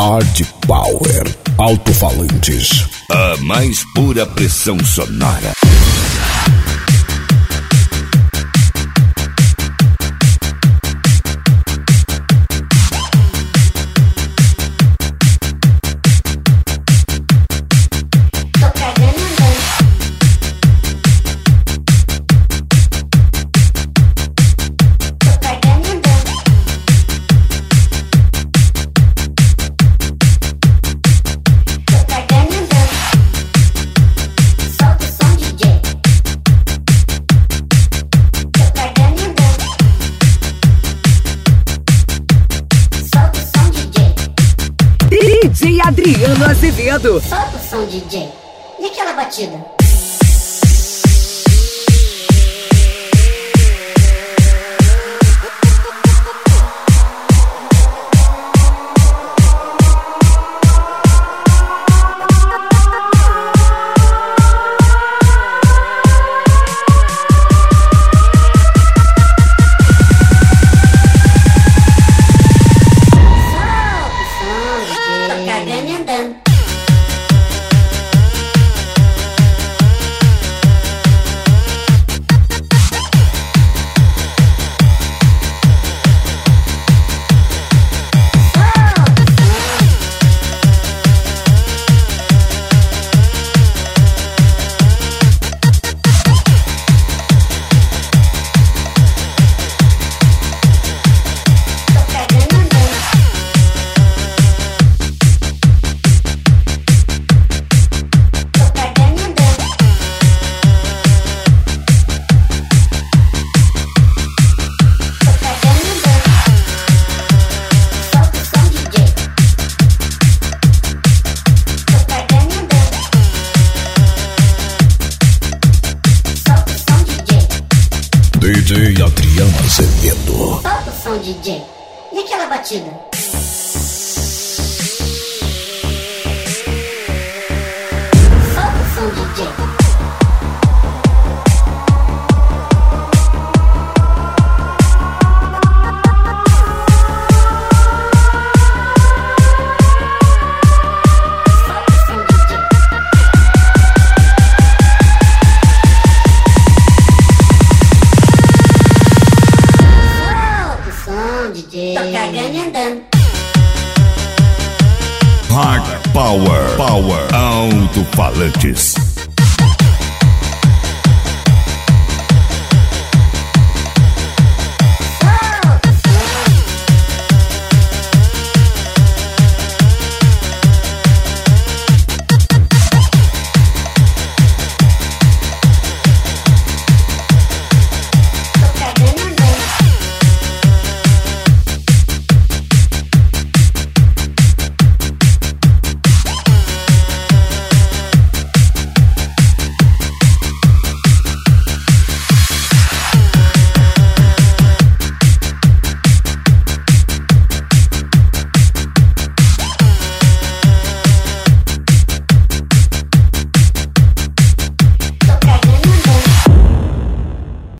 Hard Power Alto-falantes. A mais pura pressão sonora. DJ Adriano Azevedo. Solta o som, DJ. E aquela batida? DJ Adriano Azevedo. Solta o som, DJ. E aquela batida? Solta o som, DJ. Tô cagando e andando. Hard Power Alto-falantes.